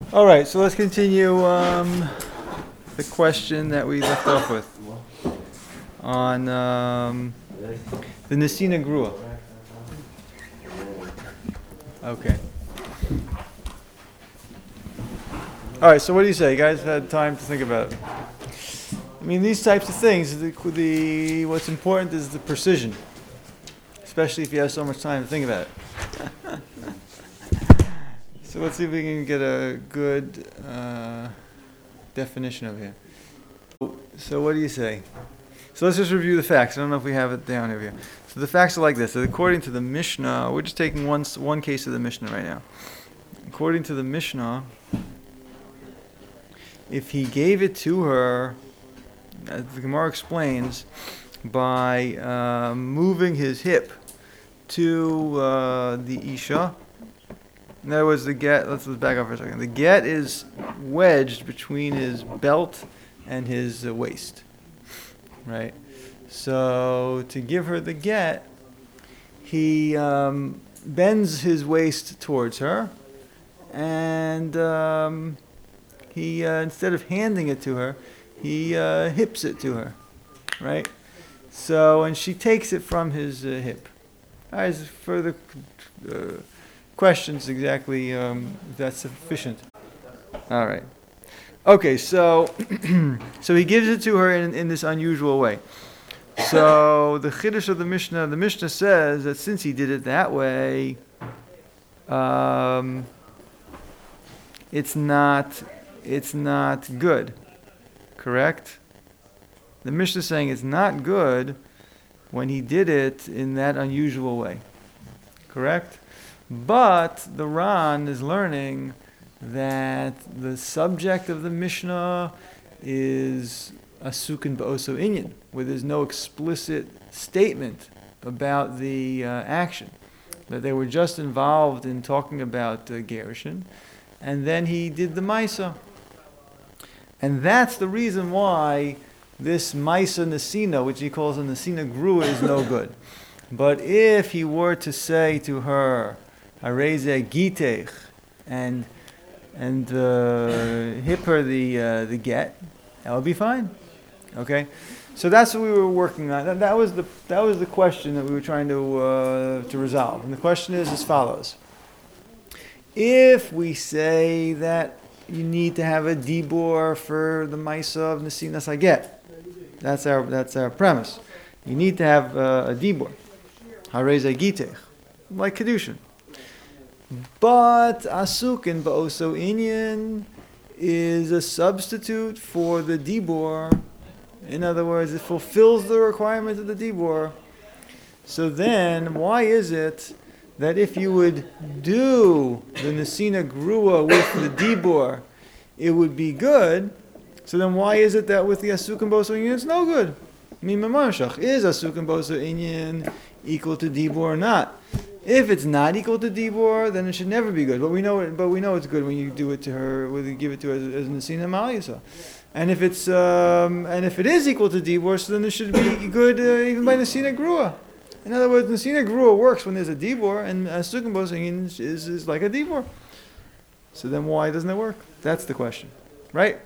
All right, so let's continue the question that we left off with on the Nesina Grua. Okay. All right, so what do you say? You guys had time to think about it. I mean, these types of things, what's important is the precision, especially if you have so much time to think about it. So let's see if we can get a good definition of here. So what do you say? So let's just review the facts. I don't know if we have it down over here. So the facts are like this. So according to the Mishnah, we're just taking one case of the Mishnah right now. According to the Mishnah, if he gave it to her, as the Gemara explains, by moving his hip to the Isha. In other words, the get, let's back up for a second. The get is wedged between his belt and his waist, right? So to give her the get, he bends his waist towards her, and he instead of handing it to her, he hips it to her, right? So, and she takes it from his hip. All right, further questions exactly if that's sufficient. All right. Okay, so so he gives it to her in this unusual way. So the Chiddush of the Mishnah says that since he did it that way, it's not good. Correct? The Mishnah is saying it's not good when he did it in that unusual way. Correct? But the Ran is learning that the subject of the Mishnah is asukin ba'oso inyan, where there's no explicit statement about the action. That they were just involved in talking about Gerushin, and then he did the Maisa. And that's the reason why this Maisa Nesina, which he calls a Nesina Grua, is no good. But if he were to say to her, Hareze Gitech, and hip her the get, that would be fine. Okay, so that's what we were working on. That was the question that we were trying to resolve. And the question is as follows: if we say that you need to have a dibur for the Maisa of Nesinas Haget, that's our premise. You need to have a dibur, Hareze Gitech, like Kedushin. But asukin ba'oso inyan is a substitute for the dibur. In other words, it fulfills the requirement of the dibur. So then, why is it that if you would do the Nesina Grua with the dibur, it would be good? So then why is it that with the asukin ba'oso inyan it's no good? Mimamarshach, is asukin ba'oso inyan equal to dibur or not? If it's not equal to dibur, then it should never be good. But we know it's good when you do it to her, when you give it to her as Nesina Malisa. And if it is equal to dibur, so then it should be good even by Nesina Grua. In other words, Nesina Grua works when there's a dibur, and asukin ba'oso inyan is like a dibur. So then why doesn't it work? That's the question, right?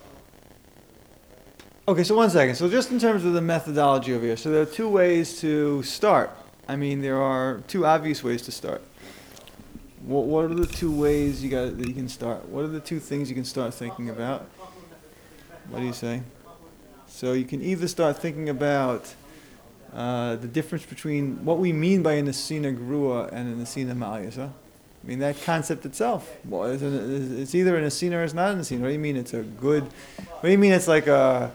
Okay, so 1 second. So just in terms of the methodology over here, so there are two ways to start. I mean, there are two obvious ways to start. What are the two ways that you can start? What are the two things you can start thinking about? What do you say? So you can either start thinking about the difference between what we mean by a Nesina Grua and a Nesina Ma'ayasa. I mean, that concept itself. Well, it's either a Nesina or it's not a Nesina. What do you mean it's a good... What do you mean it's like a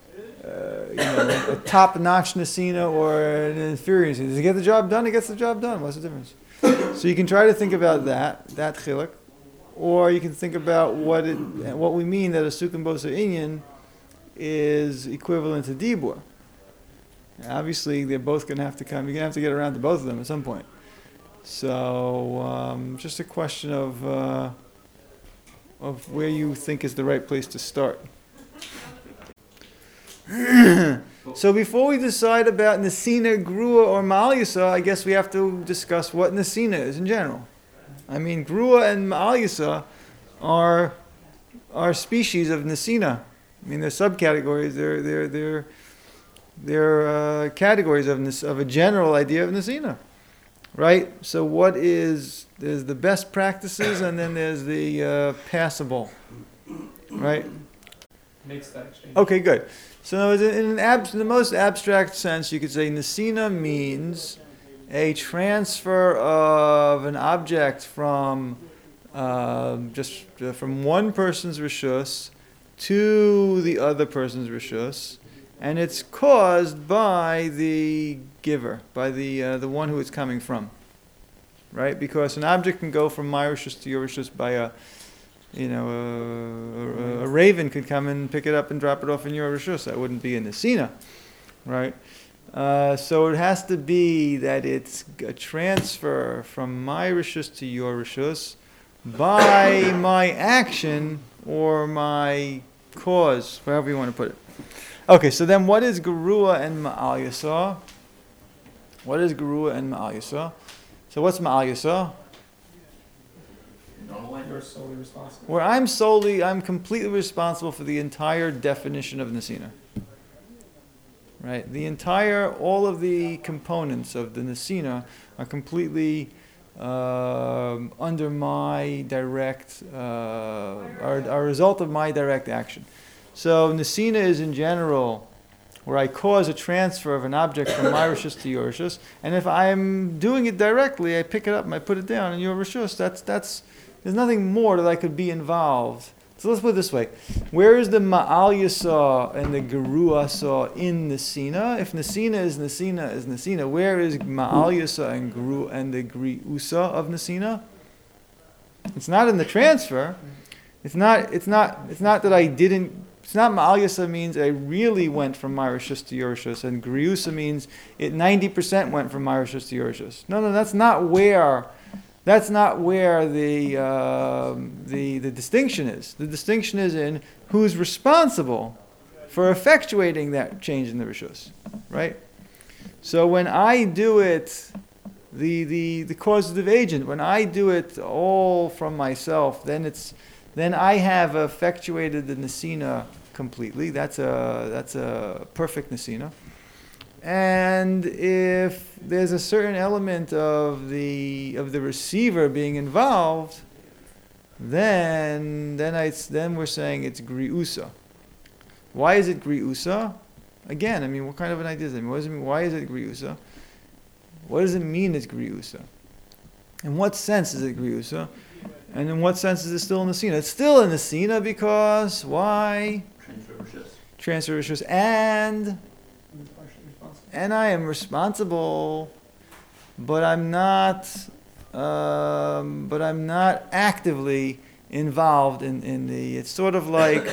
top-notch Nesina or an inferior Nesina? Does it get the job done? It gets the job done. What's the difference? So you can try to think about that chiluk, or you can think about what we mean that a asukin ba'oso inyan is equivalent to dibur. Obviously, they're both going to have to come. You're going to have to get around to both of them at some point. So just a question of where you think is the right place to start. So before we decide about Nesina Grua or Ma'alisa, I guess we have to discuss what Nesina is in general. I mean, Grua and Ma'alisa are species of Nesina. I mean, they're subcategories. They're categories of a general idea of Nesina, right? So there's the best practices, and then there's the passable, right? Makes that exchange. Okay, good. So in the most abstract sense, you could say Nesina means a transfer of an object from from one person's rishus to the other person's rishus, and it's caused by the giver, by the one who it's coming from, right? Because an object can go from my rishus to your rishus by a raven could come and pick it up and drop it off in your rishus. That wouldn't be a nesina, right? So it has to be that it's a transfer from my rishus to your rishus by my action or my cause, however you want to put it. Okay, so then what is Gerua and Ma'al Yasah? What is Gerua and Ma'al Yasah? So what's Ma'al Yasah? You're solely responsible. Where I'm completely responsible for the entire definition of Nesina. Right? All of the components of the Nesina are completely under my direct, are a result of my direct action. So Nesina is in general where I cause a transfer of an object from my rishus to your rishus, and if I'm doing it directly, I pick it up and I put it down in your rishus. There's nothing more that I could be involved. So let's put it this way. Where is the Ma'al Yasah and the Gerua Yasah in Nesina? If Nesina is Nesina, where is Ma'al Yasah and Geru and the Griusa of Nesina? It's not in the transfer. It's not that I didn't. It's not Ma'al Yasah means I really went from my rishus to your rishus, and Griusa means it 90% went from my rishus to your rishus. No, that's not where. That's not where the distinction is. The distinction is in who's responsible for effectuating that change in the rishus, right? So when I do it, the causative agent, when I do it all from myself, then I have effectuated the nesina completely. That's a perfect nesina. And if there's a certain element of the receiver being involved, then we're saying it's griusa. Why is it griusa? Again, I mean, what kind of an idea is it? What does it mean? Why is it griusa? What does it mean it's griusa? In what sense is it griusa? And in what sense is it still in the Nesina? It's still in the Nesina because why? Transfer rishus. And I am responsible, but I'm not actively involved in the. It's sort of like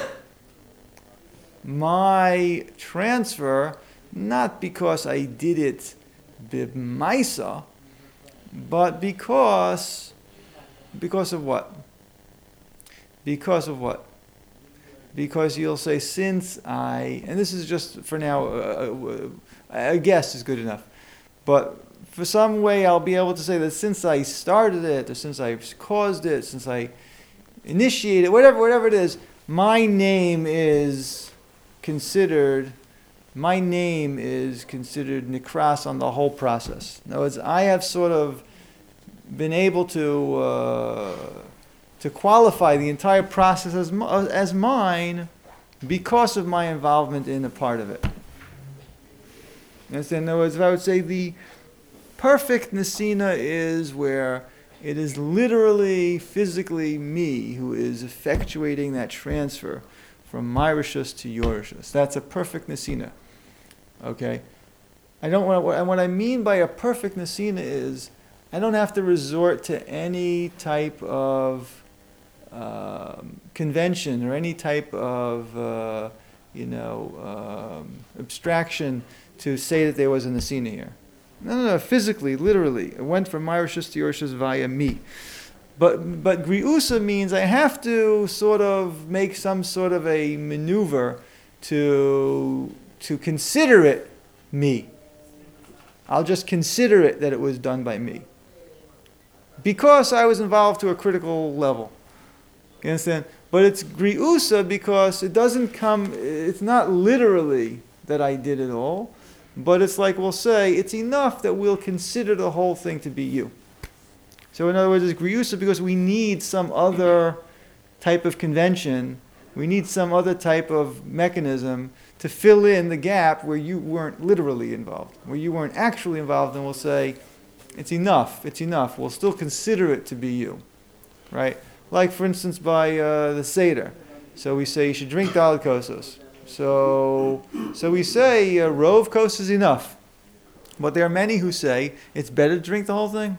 my transfer, not because I did it b'maisa, but because of what? Because of what? Because you'll say, since I, and this is just for now, a guess is good enough. But for some way I'll be able to say that since I started it, or since I caused it, since I initiated, whatever it is, my name is considered nikras on the whole process. In other words, I have sort of been able to qualify the entire process as mine because of my involvement in a part of it. You understand? In other words, if I would say the perfect nesina is where it is literally, physically me who is effectuating that transfer from my rishus to your rishus. That's a perfect nesina. Okay? And what I mean by a perfect nesina is I don't have to resort to any type of convention or any type of abstraction to say that there was a nesina here. No, physically, literally, it went from my rishus to your rishus via me. But griusa means I have to sort of make some sort of a maneuver to consider it me. I'll just consider it that it was done by me. Because I was involved to a critical level. You understand? But it's griusa because it doesn't come, it's not literally that I did it all, but it's like we'll say, it's enough that we'll consider the whole thing to be you. So in other words, it's griusa because we need some other type of convention, we need some other type of mechanism to fill in the gap where you weren't literally involved, where you weren't actually involved, and we'll say, it's enough, we'll still consider it to be you, right? Like, for instance, by the Seder. So we say you should drink Dalet Kosos. So we say Rov Kos is enough. But there are many who say it's better to drink the whole thing.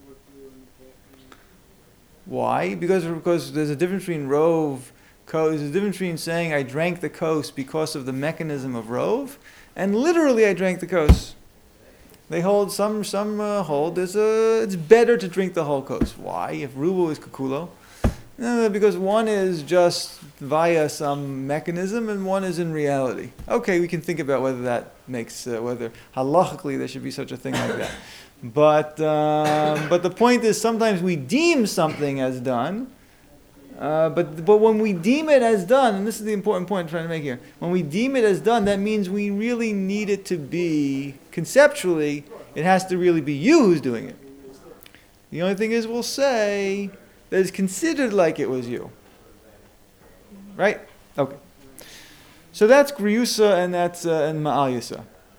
Why? Because there's a difference between Rov Kos, there's a difference between saying I drank the Kos because of the mechanism of Rov, and literally I drank the Kos. They hold, some hold, it's better to drink the whole Kos. Why? If Rubo is Kukulo. Because one is just via some mechanism and one is in reality. Okay, we can think about whether that makes, whether halachically there should be such a thing like that. But the point is sometimes we deem something as done, but when we deem it as done, and this is the important point I'm trying to make here, when we deem it as done, that means we really need it to be, conceptually, it has to really be you who's doing it. The only thing is we'll say that it's considered like it was you. Right? Okay. So that's Griusa and that's and Ma'al Yisa.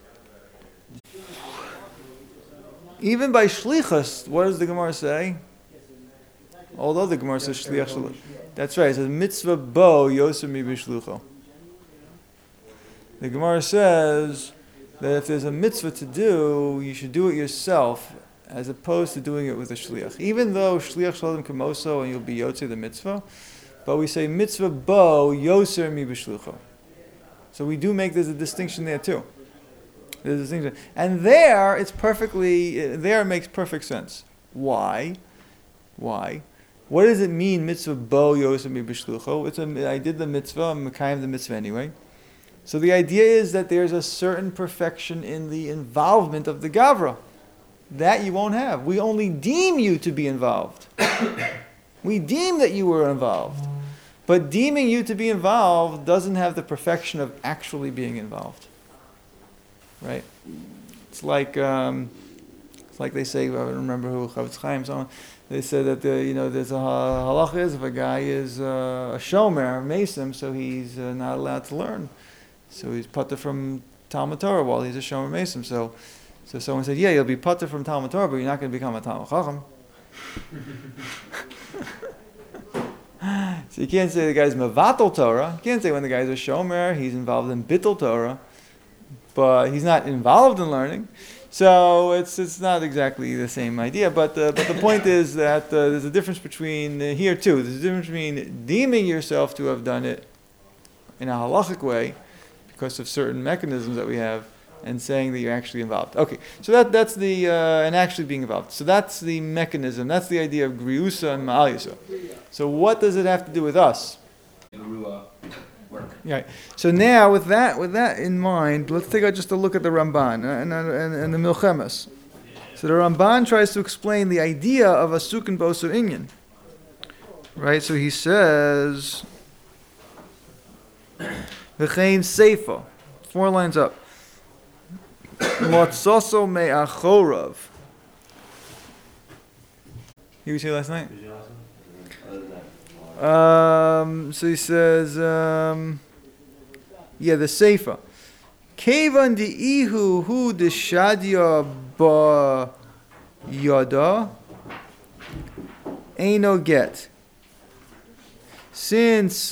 Even by Shlichus, what does the Gemara say? Although the Gemara says Shliach Shliach. That's right, it says Mitzvah Bo Yosem Mi B'Shlucho. The Gemara says that if there's a mitzvah to do, you should do it yourself, as opposed to doing it with a shliach. Even though shliach shalom kamoso and you'll be yotze the mitzvah, but we say mitzvah bo yoser mi b'shlucho. So we do make, there's a distinction there too. There's a distinction. And there, it makes perfect sense. Why? What does it mean, mitzvah bo yoser mi b'shlucho? I did the mitzvah, I'm mekayim the mitzvah anyway. So the idea is that there's a certain perfection in the involvement of the gavra. That you won't have. We only deem you to be involved. We deem that you were involved. But deeming you to be involved doesn't have the perfection of actually being involved. Right? It's like they say, I don't remember who, Chavetz Chaim, someone, they said that there's a halacha is if a guy is a shomer, mesim, so he's not allowed to learn. So he's patur from Talmud Torah while he's a shomer mesim. So someone said, yeah, you'll be patur from Talmud Torah, but you're not going to become a Talmud Chacham. So you can't say the guy's mevatel Torah. You can't say when the guy's a shomer, he's involved in bittul Torah, but he's not involved in learning. So it's not exactly the same idea. But the point is that there's a difference between here too. There's a difference between deeming yourself to have done it in a halachic way because of certain mechanisms that we have, and saying that you're actually involved. Okay, so that's the, and actually being involved. So that's the mechanism, that's the idea of Griusa and Ma'al Yisa. So what does it have to do with us? Work. Right. So now, with that in mind, let's take just a look at the Ramban and the Milchemes. So the Ramban tries to explain the idea of a Sukkon Boso Inyan. Right, so he says, V'chein Seifa, 4 lines up. Motzoso me'achorav. You see last night? So he says, the Seifa. Kevan di'ihu hu deshadya ba yada eino get. Since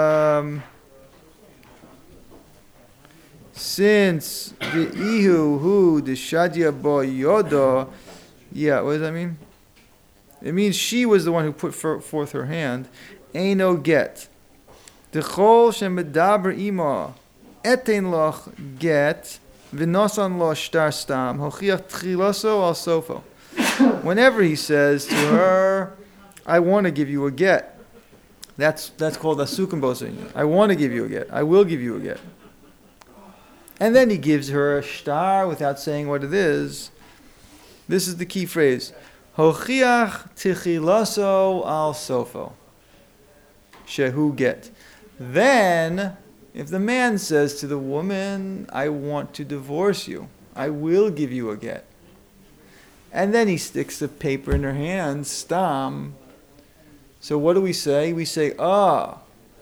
the ihu hu the shadia bo yoda, what does that mean? It means she was the one who put forth her hand. Eino get. Dechol shemedaber ima etein loch get v'nosan lo shtar stam hochiach tchilaso al sofo. Whenever he says to her, I want to give you a get. That's called a sukkon boso inyan. I want to give you a get. I will give you a get. And then he gives her a shtar without saying what it is. This is the key phrase. Hochiach tichilaso al sofo. shehu get. Then, if the man says to the woman, I want to divorce you, I will give you a get. And then he sticks the paper in her hand, stam. So what do we say? We say, hochiach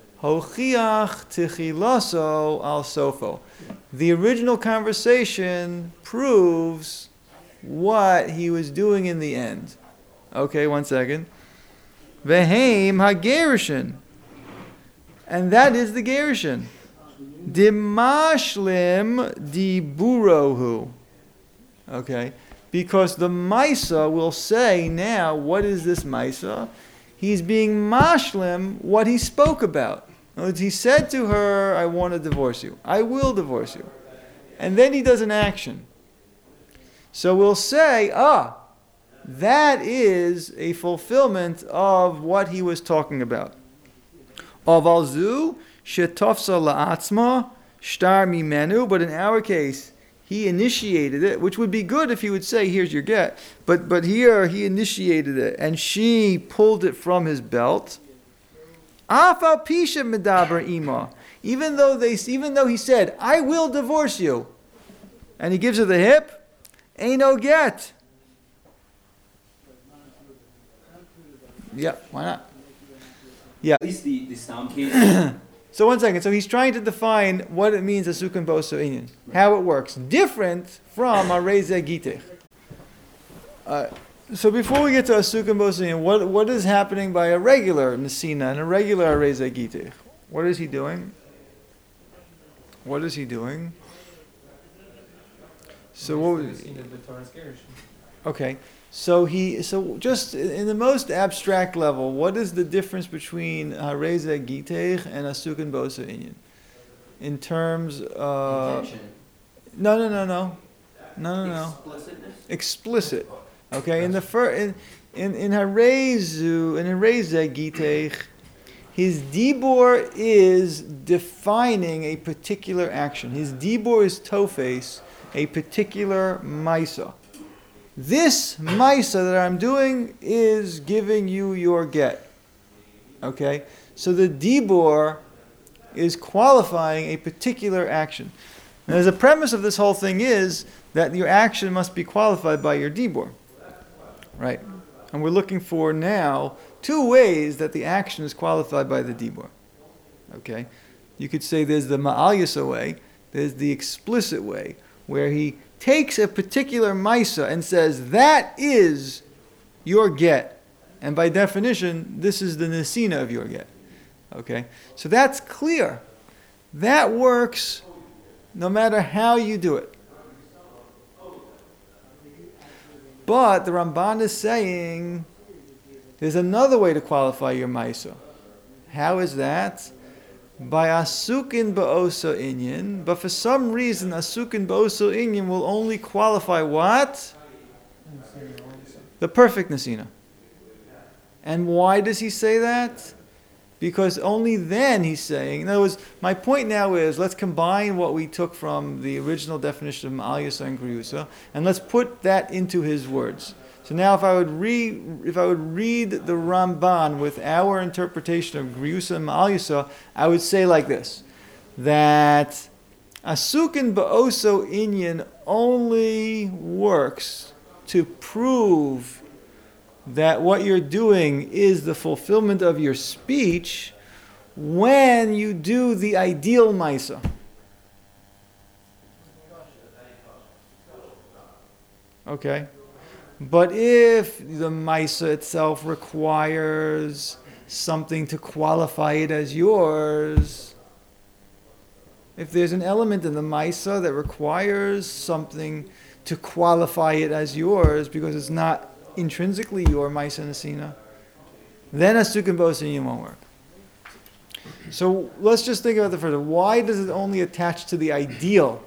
tichilaso al sofo. The original conversation proves what he was doing in the end. Okay, 1 second. Veheim hagerishin. And that is the gerishin. Dimashlim diburohu. Okay, because the Maisa will say now, what is this Maisa? He's being mashlim what he spoke about. In other words, he said to her, I want to divorce you. I will divorce you. And then he does an action. So we'll say, that is a fulfillment of what he was talking about. Avalzu shetofsa la'atzma shtar mimenu. But in our case, he initiated it, which would be good if he would say, here's your get. But here he initiated it, and she pulled it from his belt. Afal pisha medaber ima. Even though he said, I will divorce you, and he gives her the hip, ain't no get. Yeah, why not? Yeah. At least the stam case. So 1 second. So he's trying to define what it means asukun boso inyan, how it works, different from areze gitech. So before we get to asukun boso inyan, what is happening by a regular nesina and a regular areze gitech? What is he doing? What is he doing? So what? Okay. So just in the most abstract level, what is the difference between hareza gitech and asukun boso inyan? In terms of No. Explicitness? Explicit. Okay. In the in hareza gitech, his dibor is defining a particular action. His dibor is tofes, a particular maisa. This maisa that I'm doing is giving you your get. Okay? So the dibor is qualifying a particular action. And the premise of this whole thing is that your action must be qualified by your dibor. Right? And we're looking for now 2 ways that the action is qualified by the dibor. Okay? You could say there's the ma'al yasa way, there's the explicit way, where he takes a particular maisa and says, that is your get. And by definition, this is the nesina of your get. Okay? So that's clear. That works no matter how you do it. But the Ramban is saying there's another way to qualify your maisa. How is that? By asukin ba'oso inyan, but for some reason asukin ba'oso inyan will only qualify what? The perfect nesina. And why does he say that? Because only then he's saying, in other words, my point now is, let's combine what we took from the original definition of ma'al yasa and griyusa, and let's put that into his words. So now if I would read the Ramban with our interpretation of griyusa and ma'al yasa, I would say like this, that asukin ba'oso inyan only works to prove that what you're doing is the fulfillment of your speech when you do the ideal maisa. Okay? But if the maisa itself requires something to qualify it as yours, if there's an element in the maisa that requires something to qualify it as yours because it's not intrinsically your maisa nesina, then asukin boso inyan won't work. So let's just think about the further. Why does it only attach to the ideal?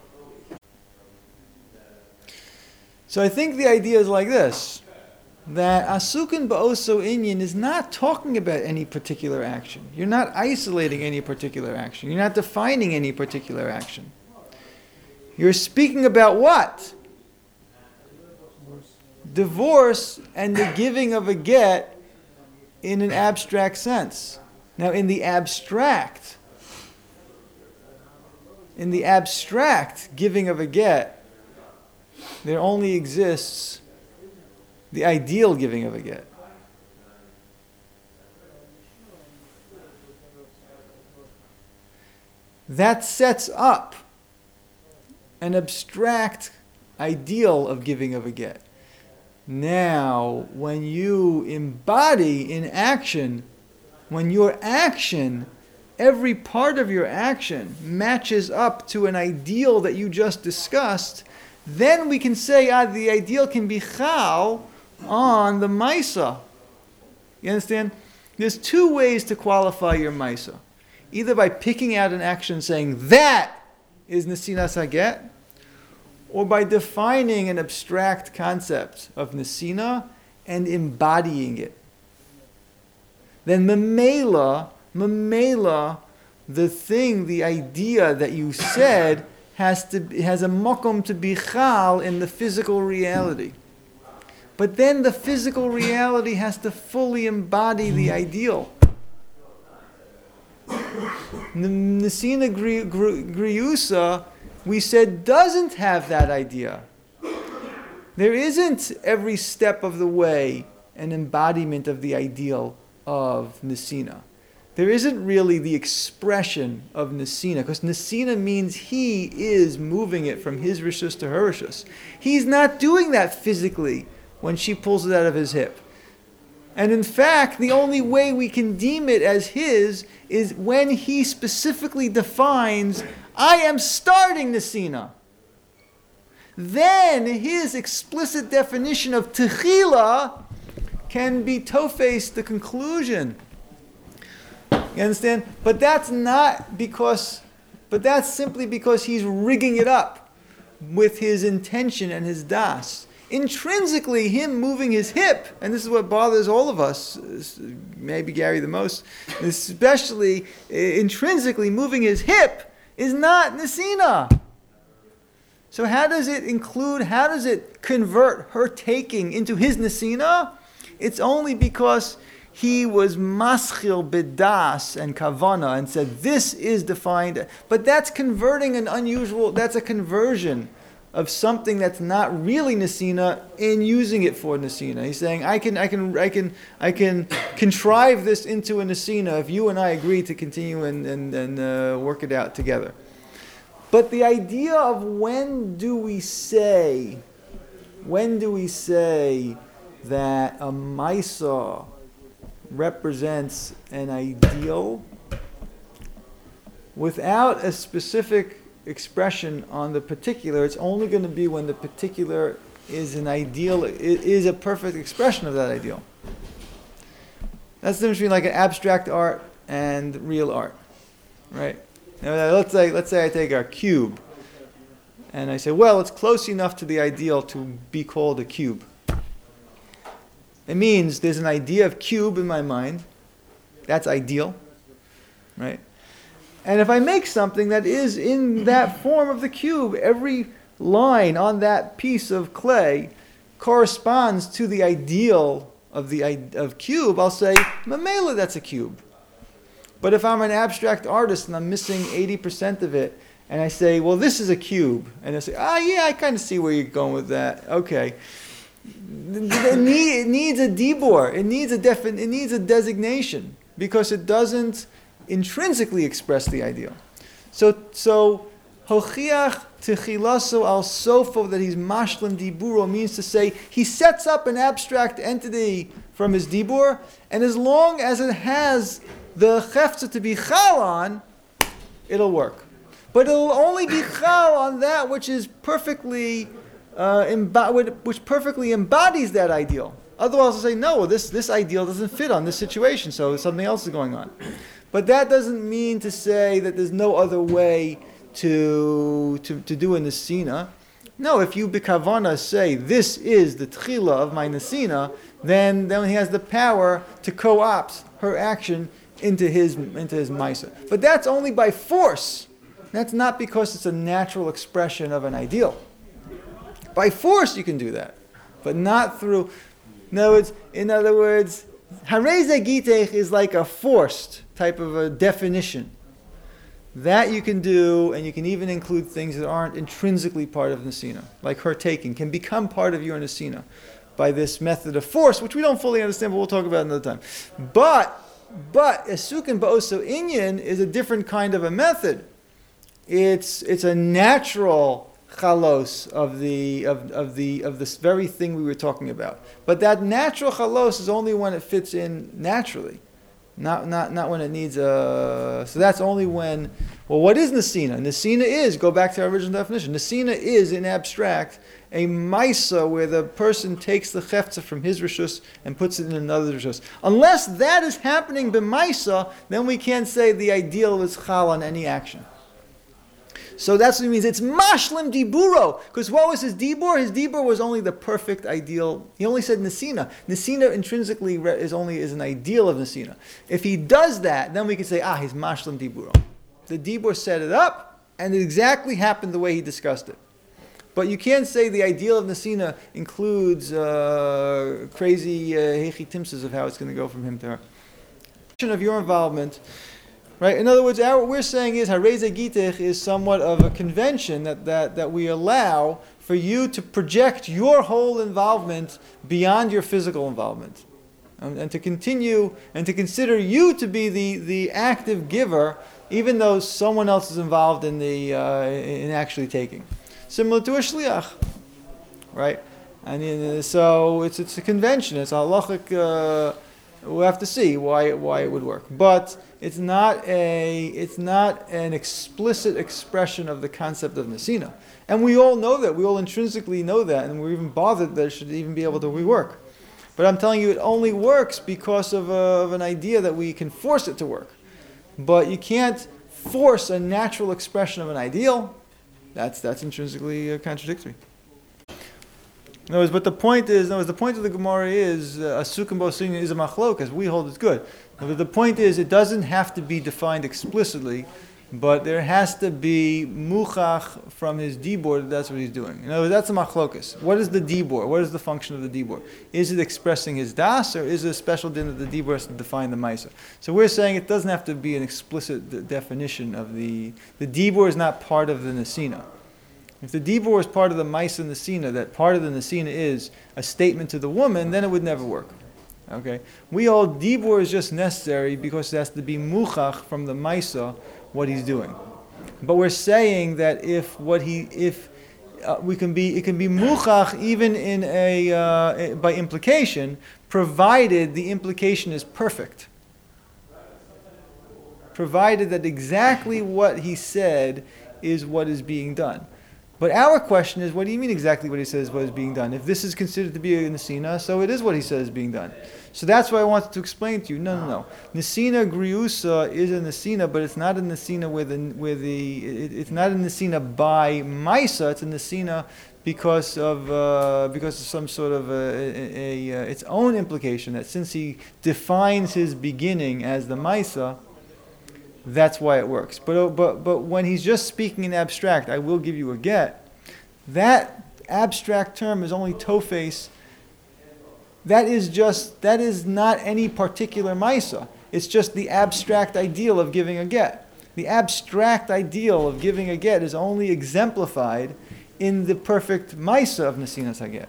So I think the idea is like this, that asukin ba'oso inyan is not talking about any particular action. You're not isolating any particular action. You're not defining any particular action. You're speaking about what? Divorce and the giving of a get in an abstract sense. Now, in the abstract giving of a get, there only exists the ideal giving of a get. That sets up an abstract ideal of giving of a get. Now, when you embody in action, when your action, every part of your action matches up to an ideal that you just discussed, then we can say, the ideal can be chal on the maisa. You understand? There's two ways to qualify your maisa. Either by picking out an action saying, that is nesinas haget, or by defining an abstract concept of nesina and embodying it. Then memela, the thing, the idea that you said has a makom to be chal in the physical reality. But then the physical reality has to fully embody the ideal. Nesina Griusa, we said, doesn't have that idea. There isn't every step of the way an embodiment of the ideal of Nesina. There isn't really the expression of Nesina, because Nesina means he is moving it from his rishus to her rishus. He's not doing that physically when she pulls it out of his hip. And in fact, the only way we can deem it as his is when he specifically defines, I am starting Nesina. Then his explicit definition of Techila can be tofes the conclusion. You understand? But that's simply because he's rigging it up with his intention and his das. Intrinsically, him moving his hip, and this is what bothers all of us, maybe Gary the most, especially intrinsically moving his hip is not Nesina. So how does it convert her taking into his Nesina? It's only because he was maschil bedas and kavana and said, this is defined. But that's converting that's a conversion of something that's not really Nesina in using it for Nesina. He's saying, I can contrive this into a Nesina if you and I agree to continue and work it out together. But the idea of when do we say that a maisa represents an ideal without a specific expression on the particular, it's only going to be when the particular is an ideal, is a perfect expression of that ideal. That's the difference between like an abstract art and real art, right? Now, let's say I take a cube, and I say, well, it's close enough to the ideal to be called a cube. It means there's an idea of cube in my mind. That's ideal, right? And if I make something that is in that form of the cube, every line on that piece of clay corresponds to the ideal of cube, I'll say, mamela, that's a cube. But if I'm an abstract artist and I'm missing 80% of it, and I say, well, this is a cube, and I say, yeah, I kind of see where you're going with that. Okay. It needs a dibor. It needs a designation because it doesn't intrinsically express the ideal. So hochiach techilaso al sofo, that he's mashlim diburo, means to say he sets up an abstract entity from his dibur, and as long as it has the chefza to be chal on, it'll work. But it'll only be chal on that which is perfectly which perfectly embodies that ideal. Otherwise, I'll say, no, this ideal doesn't fit on this situation, so something else is going on. But that doesn't mean to say that there's no other way to do a nesina. No, if you b'kavana say, this is the tchila of my nesina, then he has the power to co-opt her action into his maisa. But that's only by force. That's not because it's a natural expression of an ideal. By force you can do that, but not through. In other words, Hareze Gitech is like a forced type of a definition. That you can do, and you can even include things that aren't intrinsically part of Nesina, like her taking, can become part of your Nesina by this method of force, which we don't fully understand, but we'll talk about another time. But Esukin Ba'oso Inyan is a different kind of a method. It's a natural chalos of this very thing we were talking about. But that natural chalos is only when it fits in naturally. Not when it needs a... So that's only when... Well, what is Nesina? Nesina is, go back to our original definition, Nesina is, in abstract, a maisa where the person takes the cheftza from his rishus and puts it in another rishus. Unless that is happening b'maisa, then we can't say the ideal is chal on any action. So that's what it means. It's mashlim diburo. Because what was his dibur? His dibur was only the perfect ideal. He only said nesina. Nesina intrinsically is an ideal of nesina. If he does that, then we can say, he's mashlim diburo. The dibur set it up, and it exactly happened the way he discussed it. But you can't say the ideal of nesina includes crazy hechitimsas of how it's going to go from him to her. Of your involvement. Right? In other words, what we're saying is Hareze Gitech is somewhat of a convention that we allow for you to project your whole involvement beyond your physical involvement. And to continue and to consider you to be the active giver, even though someone else is involved in in actually taking. Similar to a shliach. Right? And so it's a convention, it's a halachic. We'll have to see why it would work, but it's not an explicit expression of the concept of nesina, and we all know that. We all intrinsically know that, and we're even bothered that it should even be able to rework. But I'm telling you, it only works because of an idea that we can force it to work. But you can't force a natural expression of an ideal. That's intrinsically contradictory. In other words, but the point of the Gemara is Asukim Ba'osin is a machlokas. We hold it's good. But the point is, it doesn't have to be defined explicitly, but there has to be muchach from his dibur. That's what he's doing. In other words, that's a machlokas. What is the dibur? What is the function of the dibur? Is it expressing his das, or is it a special din that the dibur has to define the ma'isa? So we're saying it doesn't have to be an explicit definition of the dibur is not part of the nesina. If the dibur is part of the Maisa Nesina, that part of the Nesina is a statement to the woman, then it would never work. Okay? We hold dibur is just necessary because it has to be muchach from the Maisa what he's doing. But we're saying that it can be muchach even in by implication, provided the implication is perfect. Provided that exactly what he said is what is being done. But our question is, what do you mean exactly what he says what is being done? If this is considered to be a nesina, so it is what he says is being done. So that's why I wanted to explain to you. No. Nesina griusa is a nesina, but it's not a nesina it's not a nesina by maisa. It's a nesina because of some sort of its own implication that since he defines his beginning as the maisa, that's why it works. But when he's just speaking in abstract, I will give you a get. That abstract term is only tofes. That is not any particular maisa. It's just the abstract ideal of giving a get. The abstract ideal of giving a get is only exemplified in the perfect maisa of nesinas haget.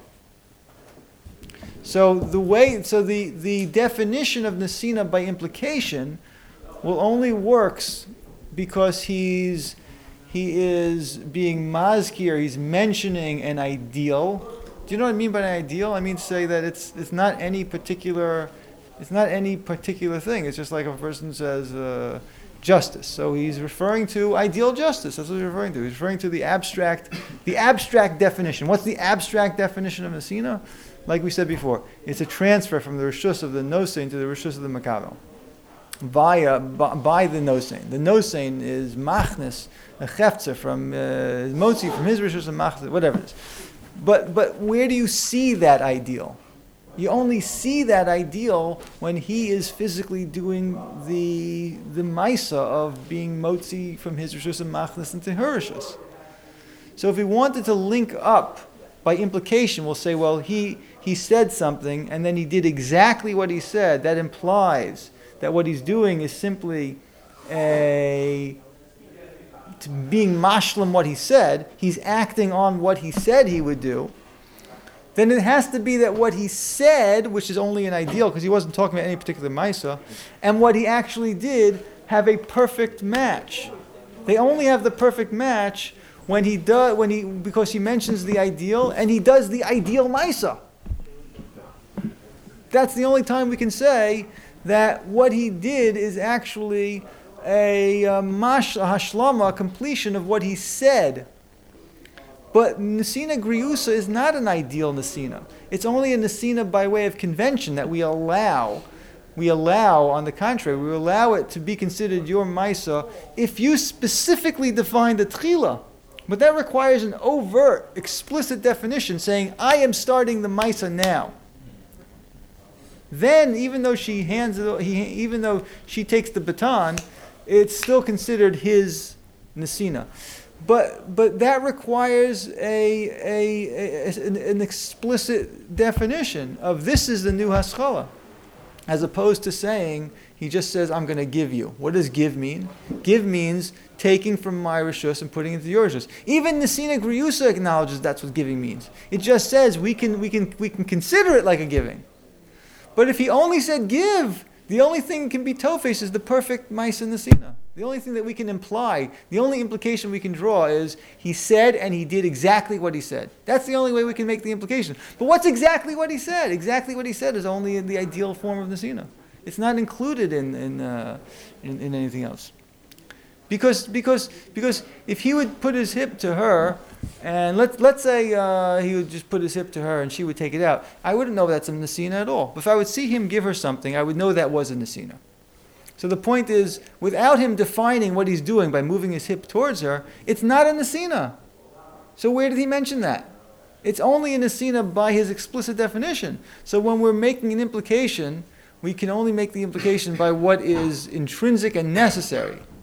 So the definition of nesina by implication will only works because he is being mazkir, he's mentioning an ideal. Do you know what I mean by an ideal? I mean to say that it's not any particular thing. It's just like if a person says justice. So he's referring to ideal justice. That's what he's referring to. He's referring to the abstract definition. What's the abstract definition of nesina? Like we said before, it's a transfer from the rishus of the nosein to the rishus of the makabel. By the nosein. The nosein is machnes, a cheftza from motzi from his rishus and machnes, whatever it is. But where do you see that ideal? You only see that ideal when he is physically doing the maisa of being motzi from his rishus and machnes into her rishus. So if he wanted to link up by implication, we'll say, well, he said something, and then he did exactly what he said. That implies that what he's doing is simply being mashlim what he said. He's acting on what he said he would do. Then it has to be that what he said, which is only an ideal, because he wasn't talking about any particular Maisa, and what he actually did have a perfect match. They only have the perfect match because he mentions the ideal and he does the ideal Maisa. That's the only time we can say that what he did is actually a hashlama, a completion of what he said. But Nesina Griusa is not an ideal Nesina. It's only a Nesina by way of convention that we allow. We allow, on the contrary, we allow it to be considered your Maisa if you specifically define the Tchila. But that requires an overt, explicit definition saying, I am starting the Maisa now. Then, even though she takes the baton, it's still considered his Nesina. But that requires an explicit definition of this is the new Haskalah, as opposed to saying, he just says, I'm going to give you. What does give mean? Give means taking from my rishus and putting it into your rishus. Even Nesina Griusa acknowledges that's what giving means. It just says we can consider it like a giving. But if he only said give, the only thing that can be tofes is the perfect Maisa Nesina. The only thing that we can imply, the only implication we can draw is he said and he did exactly what he said. That's the only way we can make the implication. But what's exactly what he said? Exactly what he said is only in the ideal form of Nesina. It's not included in anything else. Because if he would put his hip to her, and let's say he would just put his hip to her and she would take it out, I wouldn't know that's a Nesina at all. But if I would see him give her something, I would know that was a Nesina. So the point is, without him defining what he's doing by moving his hip towards her, it's not a Nesina. So where did he mention that? It's only a Nesina by his explicit definition. So when we're making an implication, we can only make the implication by what is intrinsic and necessary.